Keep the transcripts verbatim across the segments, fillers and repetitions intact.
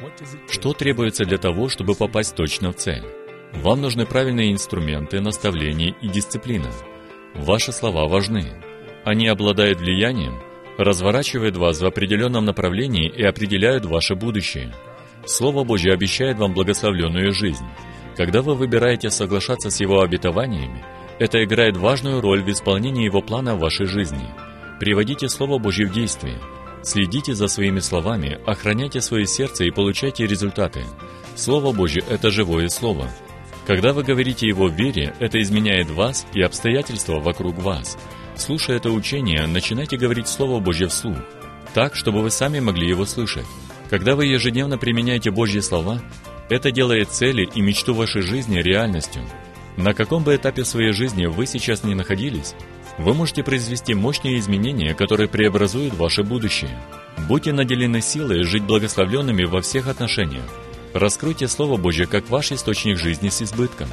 Что требуется для того, чтобы попасть точно в цель? Вам нужны правильные инструменты, наставления и дисциплина. Ваши слова важны. Они обладают влиянием, разворачивают вас в определенном направлении и определяют ваше будущее. Слово Божье обещает вам благословленную жизнь. Когда вы выбираете соглашаться с Его обетованиями, это играет важную роль в исполнении Его плана в вашей жизни. Приводите Слово Божье в действие. Следите за своими словами, охраняйте свое сердце и получайте результаты. Слово Божье – это живое Слово. Когда вы говорите его в вере, это изменяет вас и обстоятельства вокруг вас. Слушая это учение, начинайте говорить Слово Божье вслух, так, чтобы вы сами могли его слышать. Когда вы ежедневно применяете Божьи слова, это делает цели и мечту вашей жизни реальностью. На каком бы этапе своей жизни вы сейчас ни находились, вы можете произвести мощные изменения, которые преобразуют ваше будущее. Будьте наделены силой жить благословленными во всех отношениях. Раскройте Слово Божье как ваш источник жизни с избытком.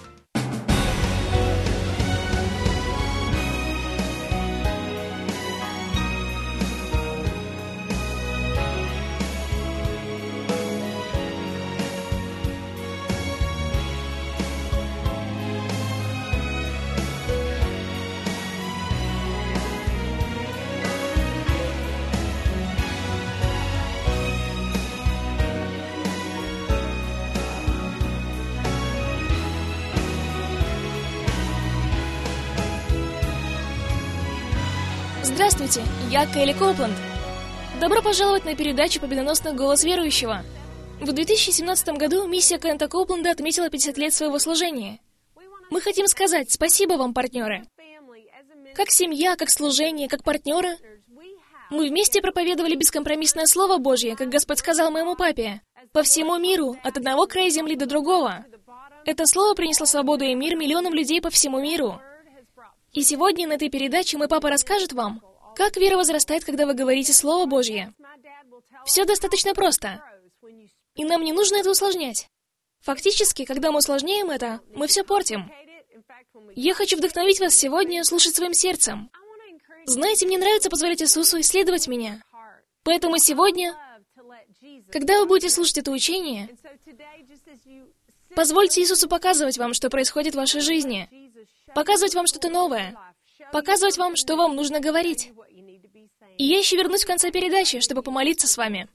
Здравствуйте, я Келли Копланд. Добро пожаловать на передачу «Победоносный голос верующего». В две тысячи семнадцатом году миссия Кента Копланда отметила пятьдесят лет своего служения. Мы хотим сказать спасибо вам, партнеры. Как семья, как служение, как партнеры, мы вместе проповедовали бескомпромиссное Слово Божье, как Господь сказал моему папе, по всему миру, от одного края земли до другого. Это Слово принесло свободу и мир миллионам людей по всему миру. И сегодня на этой передаче мой папа расскажет вам, как вера возрастает, когда вы говорите Слово Божье. Все достаточно просто. И нам не нужно это усложнять. Фактически, когда мы усложняем это, мы все портим. Я хочу вдохновить вас сегодня слушать своим сердцем. Знаете, мне нравится позволять Иисусу исследовать меня. Поэтому сегодня, когда вы будете слушать это учение, позвольте Иисусу показывать вам, что происходит в вашей жизни. Показывать вам что-то новое. Показывать вам, что вам нужно говорить. И я еще вернусь в конце передачи, чтобы помолиться с вами.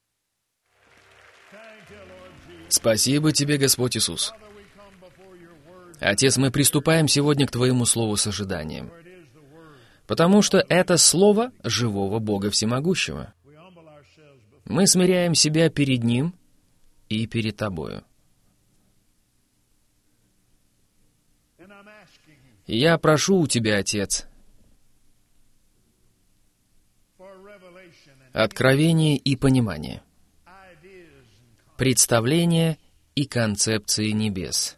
Спасибо тебе, Господь Иисус. Отец, мы приступаем сегодня к Твоему Слову с ожиданием, потому что это Слово живого Бога Всемогущего. Мы смиряем себя перед Ним и перед Тобою. Я прошу у Тебя, Отец, откровение и понимание, представление и концепции небес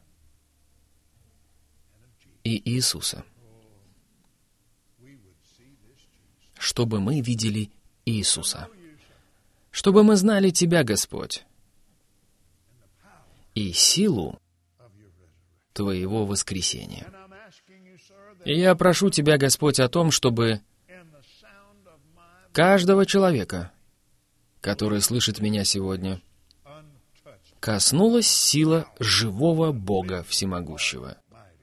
и Иисуса, чтобы мы видели Иисуса, чтобы мы знали Тебя, Господь, и силу Твоего воскресения. И я прошу Тебя, Господь, о том, чтобы каждого человека, который слышит меня сегодня, коснулась сила живого Бога Всемогущего.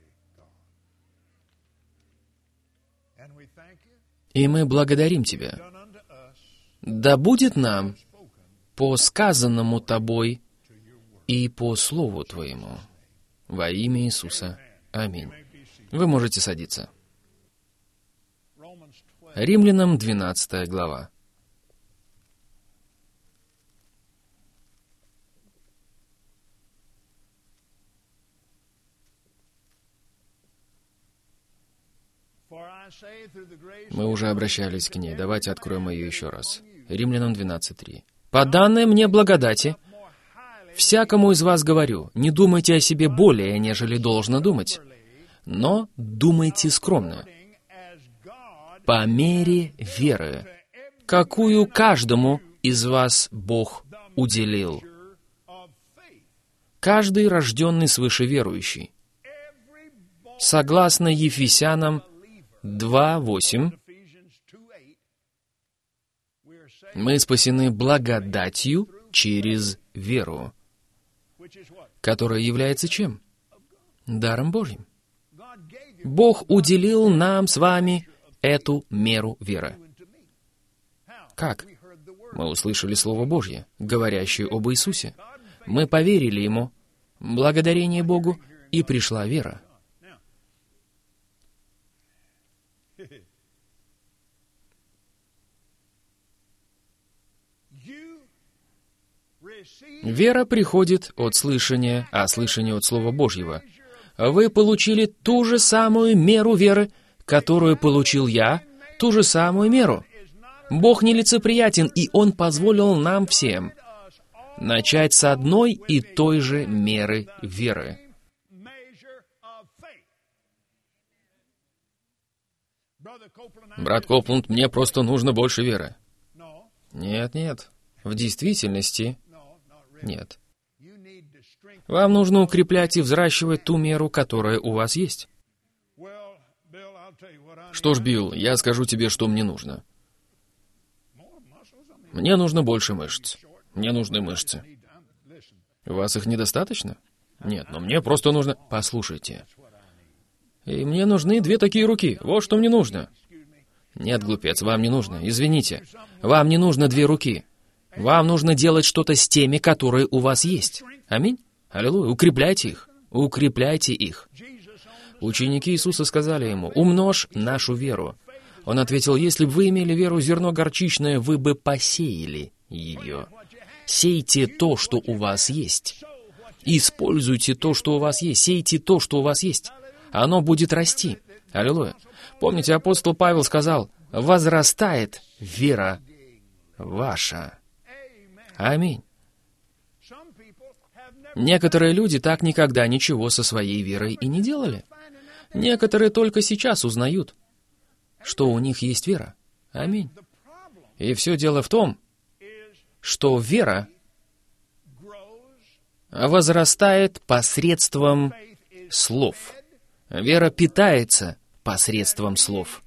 И мы благодарим Тебя. Да будет нам по сказанному Тобой и по Слову Твоему. Во имя Иисуса. Аминь. Вы можете садиться. Римлянам двенадцатая глава. Мы уже обращались к ней. Давайте откроем ее еще раз. Римлянам двенадцать три. «По данной мне благодати, всякому из вас говорю, не думайте о себе более, нежели должно думать, но думайте скромно, по мере веры, какую каждому из вас Бог уделил. Каждый рожденный свыше верующий». Согласно Ефесянам два восемь, мы спасены благодатью через веру, которая является чем? Даром Божьим. Бог уделил нам с вами эту меру веры. Как? Мы услышали Слово Божье, говорящее об Иисусе. Мы поверили Ему, благодарение Богу, и пришла вера. Вера приходит от слышания, а слышание от Слова Божьего. Вы получили ту же самую меру веры, которую получил я, ту же самую меру. Бог нелицеприятен, и Он позволил нам всем начать с одной и той же меры веры. Брат Копланд, мне просто нужно больше веры. Нет, нет. В действительности, нет. Вам нужно укреплять и взращивать ту меру, которая у вас есть. Что ж, Билл, я скажу тебе, что мне нужно. Мне нужно больше мышц. Мне нужны мышцы. У вас их недостаточно? Нет, но мне просто нужно... Послушайте. И мне нужны две такие руки. Вот что мне нужно. Нет, глупец, вам не нужно. Извините. Вам не нужно две руки. Вам нужно делать что-то с теми, которые у вас есть. Аминь. Аллилуйя. Укрепляйте их. Укрепляйте их. Ученики Иисуса сказали Ему: «Умножь нашу веру». Он ответил: «Если бы вы имели веру зерно горчичное, вы бы посеяли ее». Сейте то, что у вас есть. Используйте то, что у вас есть. Сейте то, что у вас есть. Оно будет расти. Аллилуйя. Помните, апостол Павел сказал: «Возрастает вера ваша». Аминь. Некоторые люди так никогда ничего со своей верой и не делали. Некоторые только сейчас узнают, что у них есть вера. Аминь. И все дело в том, что вера возрастает посредством слов. Вера питается посредством слов.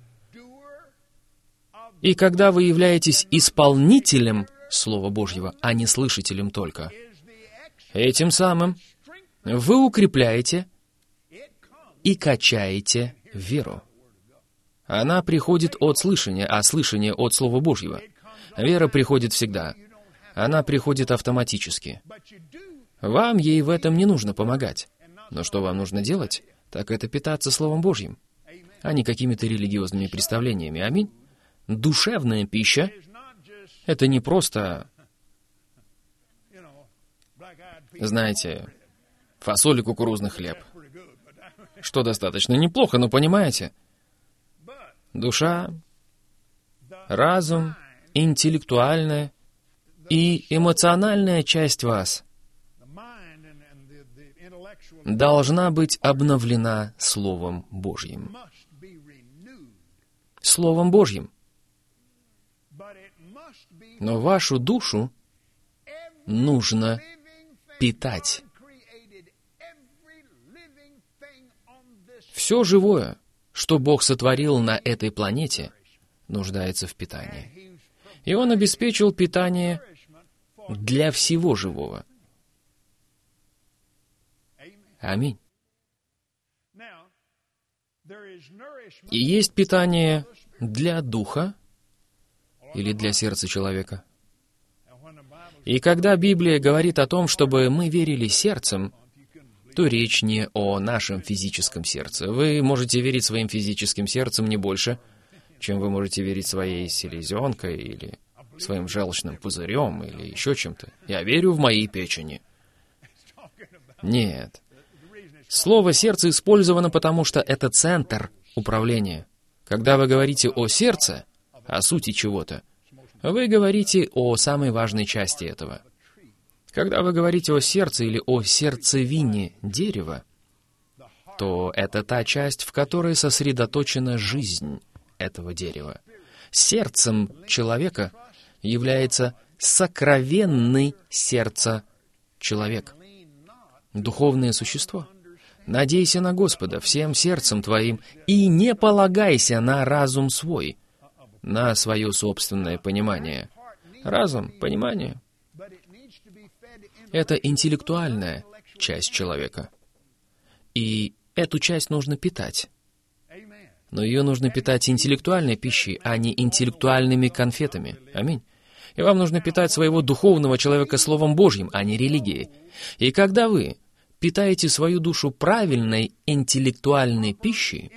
И когда вы являетесь исполнителем Слова Божьего, а не слышателем только, этим самым вы укрепляете и качаете веру. Она приходит от слышания, а слышание от Слова Божьего. Вера приходит всегда. Она приходит автоматически. Вам ей в этом не нужно помогать. Но что вам нужно делать, так это питаться Словом Божьим, а не какими-то религиозными представлениями. Аминь. Душевная пища — это не просто, знаете, фасоль и кукурузный хлеб, что достаточно неплохо, но понимаете, душа, разум, интеллектуальная и эмоциональная часть вас должна быть обновлена Словом Божьим. Словом Божьим. Но вашу душу нужно питать. Все живое, что Бог сотворил на этой планете, нуждается в питании. И Он обеспечил питание для всего живого. Аминь. И есть питание для духа или для сердца человека. И когда Библия говорит о том, чтобы мы верили сердцем, то речь не о нашем физическом сердце. Вы можете верить своим физическим сердцем не больше, чем вы можете верить своей селезенкой или своим желчным пузырем или еще чем-то. Я верю в мои печени. Нет. Слово «сердце» использовано, потому что это центр управления. Когда вы говорите о сердце, о сути чего-то, вы говорите о самой важной части этого. Когда вы говорите о сердце или о сердцевине дерева, то это та часть, в которой сосредоточена жизнь этого дерева. Сердцем человека является сокровенный сердце человек, духовное существо. Надейся на Господа всем сердцем твоим и не полагайся на разум свой, на свое собственное понимание. Разум, понимание, Это интеллектуальная часть человека. И эту часть нужно питать. Но ее нужно питать интеллектуальной пищей, а не интеллектуальными конфетами. Аминь. И вам нужно питать своего духовного человека Словом Божьим, а не религией. И когда вы питаете свою душу правильной интеллектуальной пищей,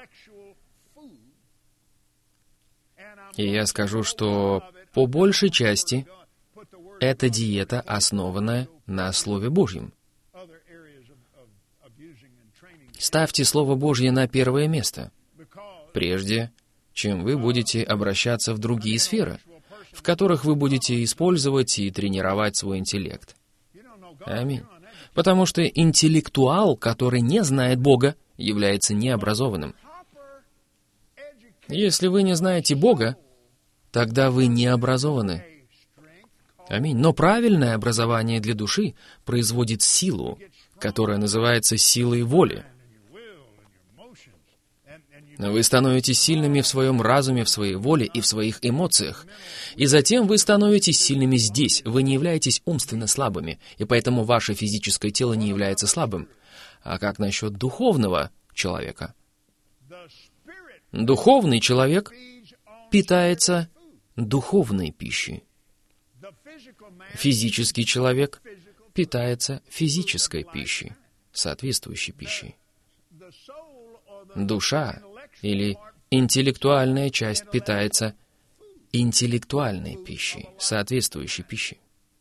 и я скажу, что по большей части эта диета, основанная на Слове Божьем. Ставьте Слово Божье на первое место, прежде чем вы будете обращаться в другие сферы, в которых вы будете использовать и тренировать свой интеллект. Аминь. Потому что интеллектуал, который не знает Бога, является необразованным. Если вы не знаете Бога, тогда вы не образованы. Аминь. Но правильное образование для души производит силу, которая называется силой воли. Вы становитесь сильными в своем разуме, в своей воле и в своих эмоциях. И затем вы становитесь сильными здесь. Вы не являетесь умственно слабыми, и поэтому ваше физическое тело не является слабым. А как насчет духовного человека? Духовный человек питается духовной пищей. Физический человек питается физической пищей, соответствующей пищей. Душа или интеллектуальная часть питается интеллектуальной пищей, соответствующей пищей.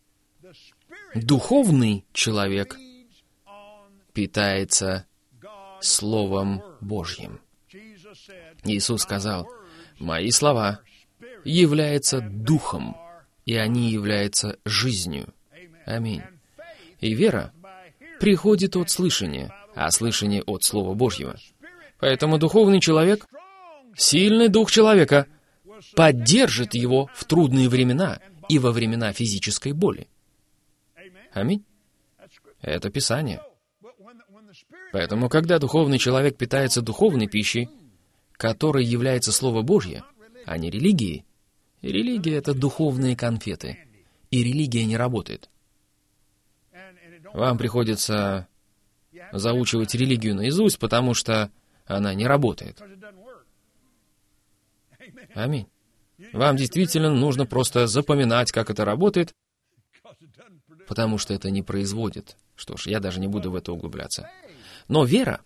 Духовный человек питается Словом Божьим. Иисус сказал: «Мои слова являются духом, и они являются жизнью». Аминь. И вера приходит от слышания, а слышание от Слова Божьего. Поэтому духовный человек, сильный дух человека, поддержит его в трудные времена и во времена физической боли. Аминь. Это Писание. Поэтому, когда духовный человек питается духовной пищей, которой является Слово Божье, а не религией, и религия — это духовные конфеты, и религия не работает. Вам приходится заучивать религию наизусть, потому что она не работает. Аминь. Вам действительно нужно просто запоминать, как это работает, потому что это не производит. Что ж, я даже не буду в это углубляться. Но вера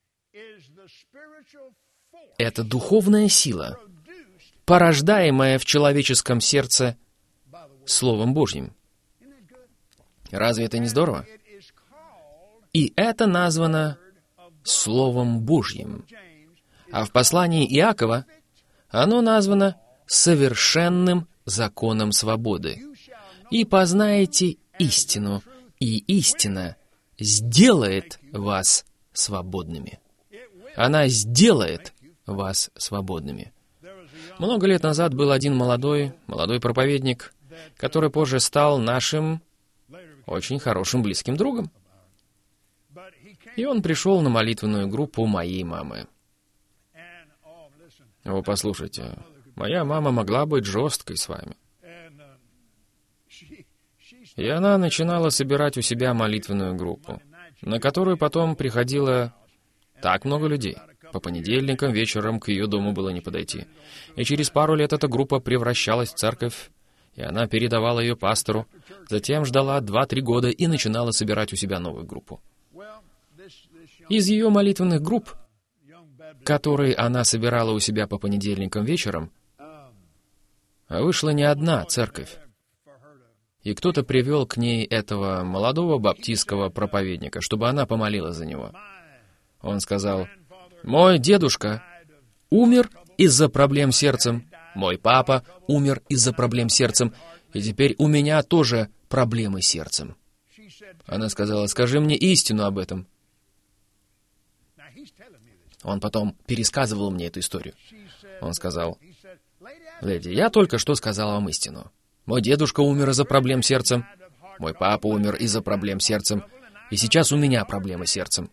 — это духовная сила, порождаемая в человеческом сердце Словом Божьим. Разве это не здорово? И это названо Словом Божьим. А в послании Иакова оно названо совершенным законом свободы. «И познаете истину, и истина сделает вас свободными». Она сделает вас свободными. Много лет назад был один молодой, молодой проповедник, который позже стал нашим очень хорошим близким другом. И он пришел на молитвенную группу моей мамы. О, послушайте, моя мама могла быть жесткой с вами. И она начинала собирать у себя молитвенную группу, на которую потом приходило так много людей. По понедельникам вечером к ее дому было не подойти. И через пару лет эта группа превращалась в церковь, и она передавала ее пастору, затем ждала два-три года и начинала собирать у себя новую группу. Из ее молитвенных групп, которые она собирала у себя по понедельникам вечером, вышла не одна церковь. И кто-то привел к ней этого молодого баптистского проповедника, чтобы она помолилась за него. Он сказал: «Мой дедушка умер из-за проблем с сердцем, мой папа умер из-за проблем с сердцем, и теперь у меня тоже проблемы с сердцем». Она сказала: «Скажи мне истину об этом». Он потом пересказывал мне эту историю. Он сказал: «Леди, я только что сказал вам истину. Мой дедушка умер из-за проблем с сердцем, мой папа умер из-за проблем с сердцем, и сейчас у меня проблемы с сердцем».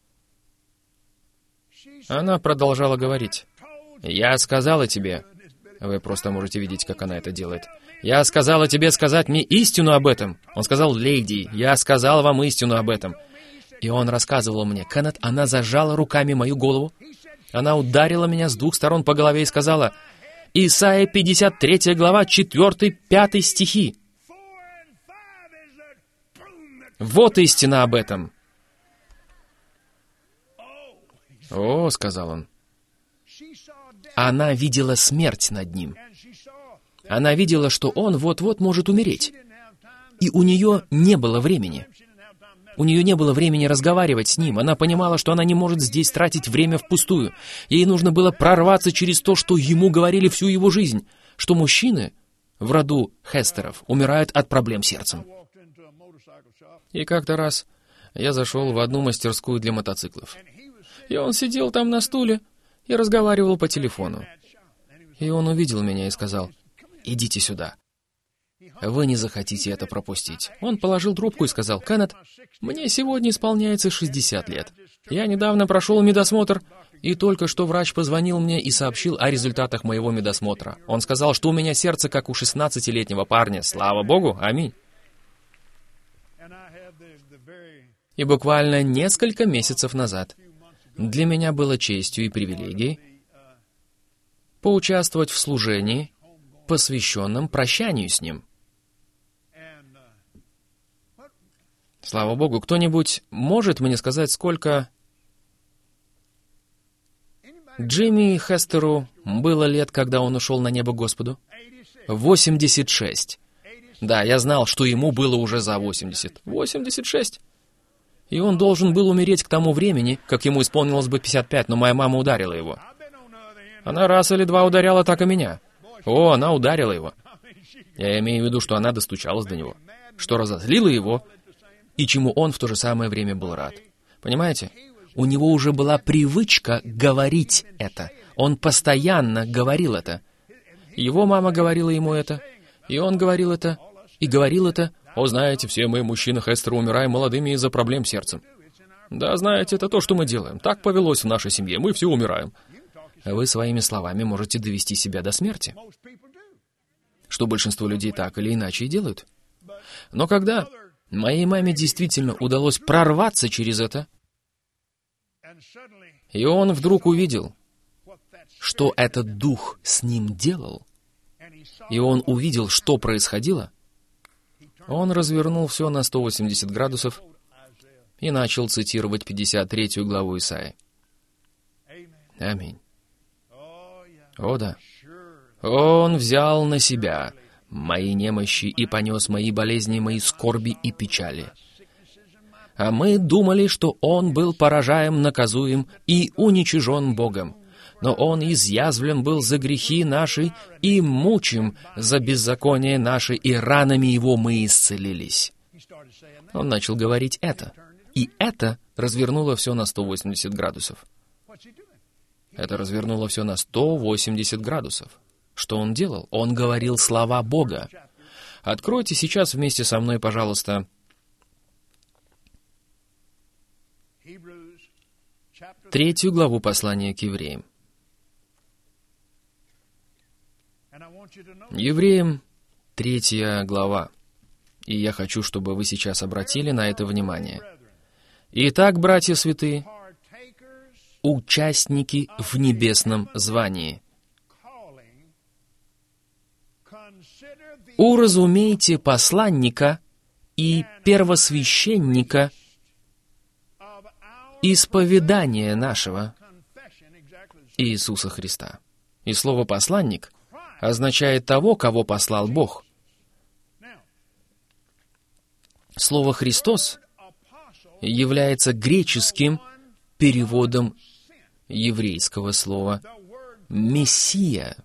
Она продолжала говорить: «Я сказала тебе, Вы просто можете видеть, как она это делает. «Я сказала тебе сказать мне истину об этом». Он сказал: «Леди, я сказал вам истину об этом». И он рассказывал мне: «Кеннет, она зажала руками мою голову. Она ударила меня с двух сторон по голове и сказала...» Исайя пятьдесят третья глава, четвёртый пятый стихи. Вот истина об этом. «О, — сказал он, — она видела смерть над ним. Она видела, что он вот-вот может умереть. И у нее не было времени. У нее не было времени разговаривать с ним. Она понимала, что она не может здесь тратить время впустую. Ей нужно было прорваться через то, что ему говорили всю его жизнь, что мужчины в роду Хестеров умирают от проблем с сердцем. И как-то раз я зашел в одну мастерскую для мотоциклов. И он сидел там на стуле и разговаривал по телефону. И он увидел меня и сказал: «Идите сюда. Вы не захотите это пропустить». Он положил трубку и сказал: «Кеннет, мне сегодня исполняется шестьдесят лет. Я недавно прошел медосмотр, и только что врач позвонил мне и сообщил о результатах моего медосмотра. Он сказал, что у меня сердце, как у шестнадцатилетнего парня. Слава Богу, аминь». И буквально несколько месяцев назад для меня было честью и привилегией поучаствовать в служении, посвященном прощанию с ним. Слава Богу, кто-нибудь может мне сказать, сколько Джимми Хестеру было лет, когда он ушел на небо Господу? восемьдесят шесть. Да, я знал, что ему было уже за восемьдесят. восемьдесят шесть. И он должен был умереть к тому времени, как ему исполнилось бы пятьдесят пять, но моя мама ударила его. Она раз или два ударяла так и меня. О, она ударила его. Я имею в виду, что она достучалась до него, что разозлила его, и чему он в то же самое время был рад. Понимаете? У него уже была привычка говорить это. Он постоянно говорил это. Его мама говорила ему это, и он говорил это, и говорил это. «О, знаете, все мы, мужчины Хестера, умираем молодыми из-за проблем с сердцем». Да, знаете, это то, что мы делаем. Так повелось в нашей семье, мы все умираем. Вы своими словами можете довести себя до смерти. Что большинство людей так или иначе и делают. Но когда моей маме действительно удалось прорваться через это, и он вдруг увидел, что этот дух с ним делал, и он увидел, что происходило, он развернул все на сто восемьдесят градусов и начал цитировать пятьдесят третью главу Исаии. Аминь. О да. Он взял на себя мои немощи и понес мои болезни, мои скорби и печали. А мы думали, что он был поражаем, наказуем и уничижен Богом. Но он изъязвлен был за грехи наши и мучим за беззаконие наши, и ранами его мы исцелились. Он начал говорить это, и это развернуло все на сто восемьдесят градусов. Это развернуло все на сто восемьдесят градусов. Что он делал? Он говорил слова Бога. Откройте сейчас вместе со мной, пожалуйста, третью главу послания к евреям. Евреям, третья глава. И я хочу, чтобы вы сейчас обратили на это внимание. Итак, братья святые, участники в небесном звании, уразумейте посланника и первосвященника исповедания нашего Иисуса Христа. И слово «посланник» означает того, кого послал Бог. Слово «Христос» является греческим переводом еврейского слова «мессия»,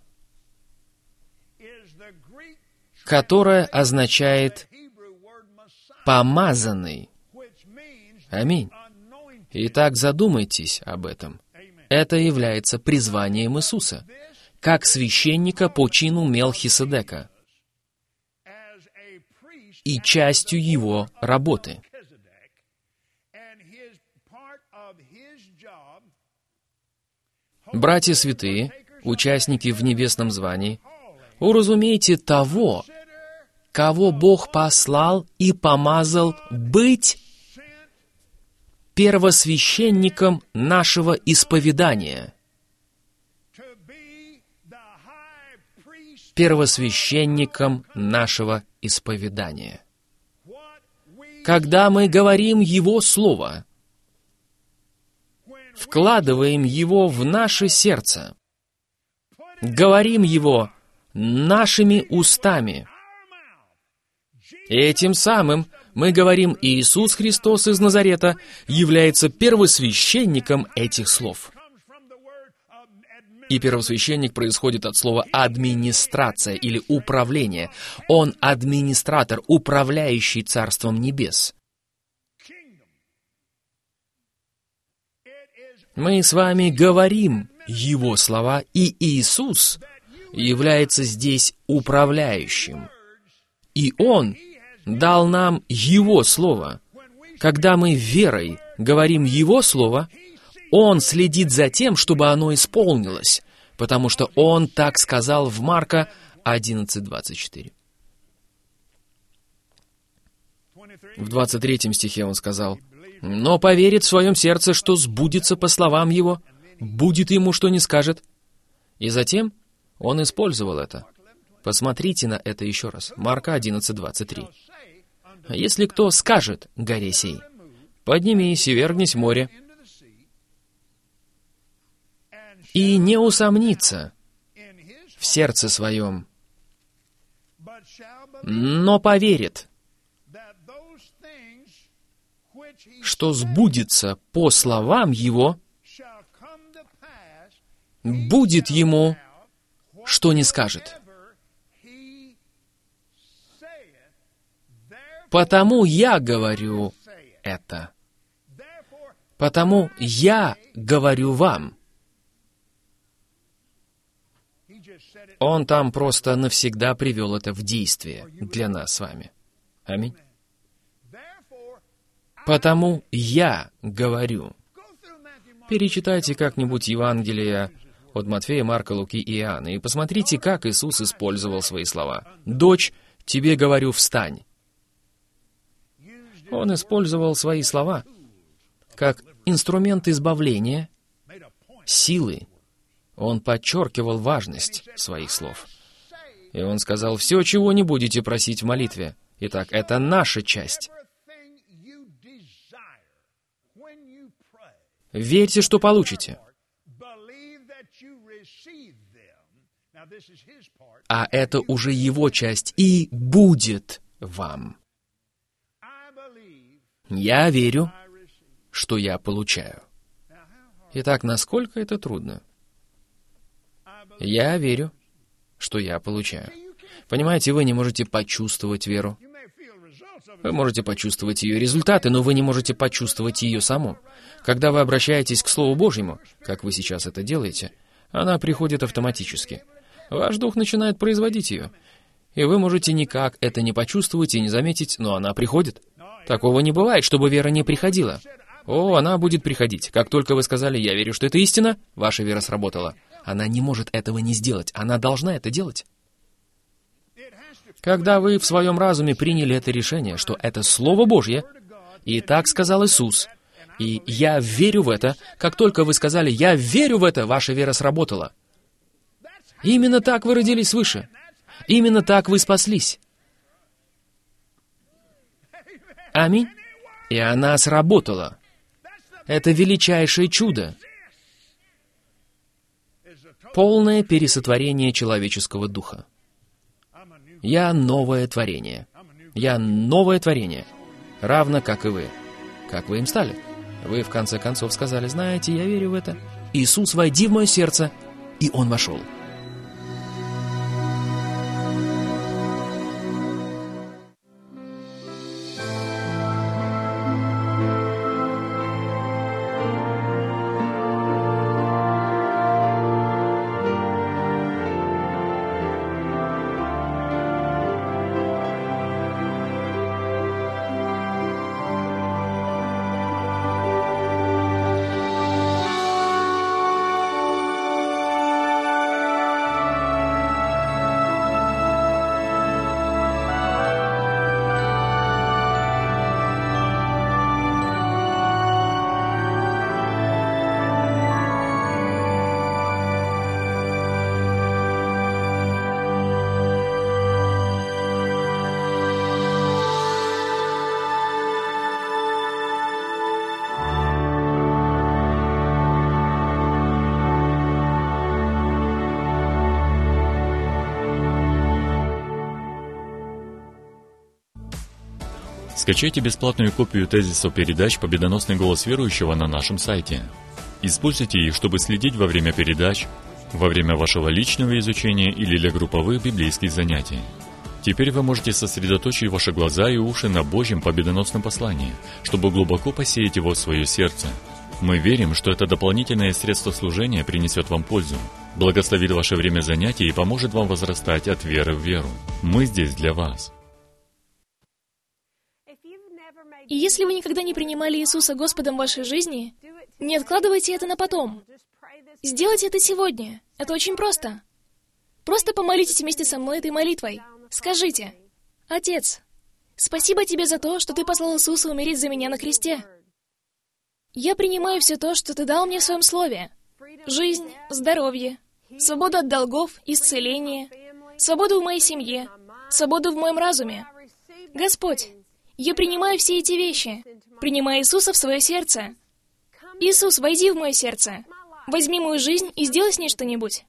которое означает «помазанный». Аминь. Итак, задумайтесь об этом. Это является призванием Иисуса, как священника по чину Мелхиседека и частью его работы. Братья святые, участники в небесном звании, уразумейте того, кого Бог послал и помазал быть первосвященником нашего исповедания. Первосвященником нашего исповедания. Когда мы говорим Его Слово, вкладываем его в наше сердце, говорим его нашими устами, и этим самым мы говорим, Иисус Христос из Назарета является первосвященником этих слов. И первосвященник происходит от слова «администрация» или «управление». Он администратор, управляющий Царством Небес. Мы с вами говорим Его слова, и Иисус является здесь управляющим. И Он дал нам Его Слово. Когда мы верой говорим Его Слово, Он следит за тем, чтобы оно исполнилось, потому что Он так сказал в Марка одиннадцать двадцать четыре. В двадцать третьем стихе Он сказал: «Но поверит в своем сердце, что сбудется по словам Его, будет ему, что не скажет». И затем Он использовал это. Посмотрите на это еще раз. Марка одиннадцать двадцать три. «Если кто скажет горе сей, поднимись и вергнись в море, и не усомнится в сердце своем, но поверит, что сбудется по словам его, будет ему, что не скажет. Потому я говорю это. Потому я говорю вам». Он там просто навсегда привел это в действие для нас с вами. Аминь. Потому я говорю. Перечитайте как-нибудь Евангелие от Матфея, Марка, Луки и Иоанна и посмотрите, как Иисус использовал свои слова. «Дочь, тебе говорю, встань». Он использовал свои слова как инструмент избавления, силы. Он подчеркивал важность своих слов. И он сказал: «Все, чего не будете просить в молитве». Итак, это наша часть. Верьте, что получите. А это уже Его часть, и будет вам. Я верю, что я получаю. Итак, насколько это трудно? Я верю, что я получаю. Понимаете, вы не можете почувствовать веру. Вы можете почувствовать ее результаты, но вы не можете почувствовать ее саму. Когда вы обращаетесь к Слову Божьему, как вы сейчас это делаете, она приходит автоматически. Ваш дух начинает производить ее. И вы можете никак это не почувствовать и не заметить, но она приходит. Такого не бывает, чтобы вера не приходила. О, она будет приходить. Как только вы сказали «я верю, что это истина», ваша вера сработала. Она не может этого не сделать. Она должна это делать. Когда вы в своем разуме приняли это решение, что это Слово Божье, и так сказал Иисус, и я верю в это, как только вы сказали «я верю в это», ваша вера сработала. Именно так вы родились свыше. Именно так вы спаслись. Аминь. И она сработала. Это величайшее чудо. Полное пересотворение человеческого духа. Я новое творение. Я новое творение. Равно как и вы. Как вы им стали? Вы в конце концов сказали: знаете, я верю в это. Иисус, войди в мое сердце. И Он вошел. Скачайте бесплатную копию тезисов передач «Победоносный голос верующего» на нашем сайте. Используйте их, чтобы следить во время передач, во время вашего личного изучения или для групповых библейских занятий. Теперь вы можете сосредоточить ваши глаза и уши на Божьем победоносном послании, чтобы глубоко посеять его в свое сердце. Мы верим, что это дополнительное средство служения принесет вам пользу, благословит ваше время занятий и поможет вам возрастать от веры в веру. Мы здесь для вас. И если вы никогда не принимали Иисуса Господом в вашей жизни, не откладывайте это на потом. Сделайте это сегодня. Это очень просто. Просто помолитесь вместе со мной этой молитвой. Скажите: «Отец, спасибо Тебе за то, что Ты послал Иисуса умереть за меня на кресте. Я принимаю все то, что Ты дал мне в Своем Слове. Жизнь, здоровье, свободу от долгов, исцеление, свободу в моей семье, свободу в моем разуме. Господь, я принимаю все эти вещи. Принимаю Иисуса в свое сердце. Иисус, войди в мое сердце. Возьми мою жизнь и сделай с ней что-нибудь.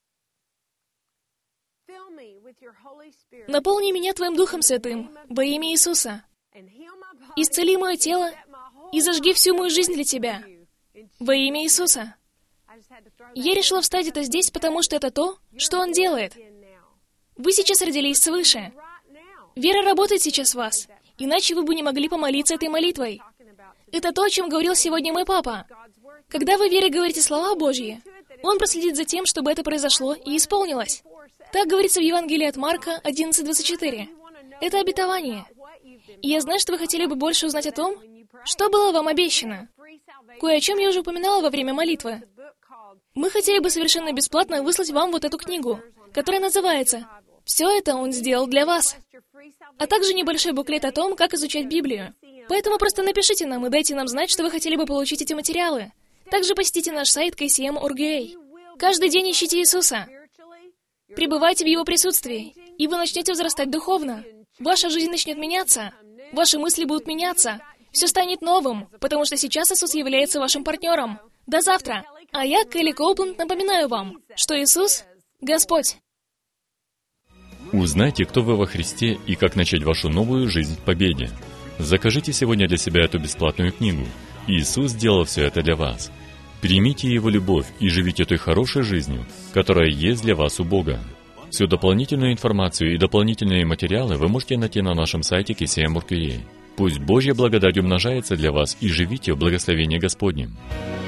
Наполни меня Твоим Духом Святым во имя Иисуса. Исцели мое тело и зажги всю мою жизнь для Тебя во имя Иисуса». Я решила встать это здесь, потому что это то, что Он делает. Вы сейчас родились свыше. Вера работает сейчас в вас, иначе вы бы не могли помолиться этой молитвой. Это то, о чем говорил сегодня мой папа. Когда вы в вере говорите слова Божьи, Он проследит за тем, чтобы это произошло и исполнилось. Так говорится в Евангелии от Марка одиннадцать двадцать четыре. Это обетование. И я знаю, что вы хотели бы больше узнать о том, что было вам обещано. Кое о чем я уже упоминала во время молитвы. Мы хотели бы совершенно бесплатно выслать вам вот эту книгу, которая называется «Все это Он сделал для вас», а также небольшой буклет о том, как изучать Библию. Поэтому просто напишите нам и дайте нам знать, что вы хотели бы получить эти материалы. Также посетите наш сайт кей си эм точка орг ю эй. Каждый день ищите Иисуса. Пребывайте в Его присутствии, и вы начнете возрастать духовно. Ваша жизнь начнет меняться. Ваши мысли будут меняться. Все станет новым, потому что сейчас Иисус является вашим партнером. До завтра. А я, Келли Коупленд, напоминаю вам, что Иисус — Господь. Узнайте, кто вы во Христе и как начать вашу новую жизнь в победе. Закажите сегодня для себя эту бесплатную книгу. Иисус сделал все это для вас. Примите Его любовь и живите той хорошей жизнью, которая есть для вас у Бога. Всю дополнительную информацию и дополнительные материалы вы можете найти на нашем сайте кей си эм точка орг ю эй. Пусть Божья благодать умножается для вас и живите в благословении Господнем.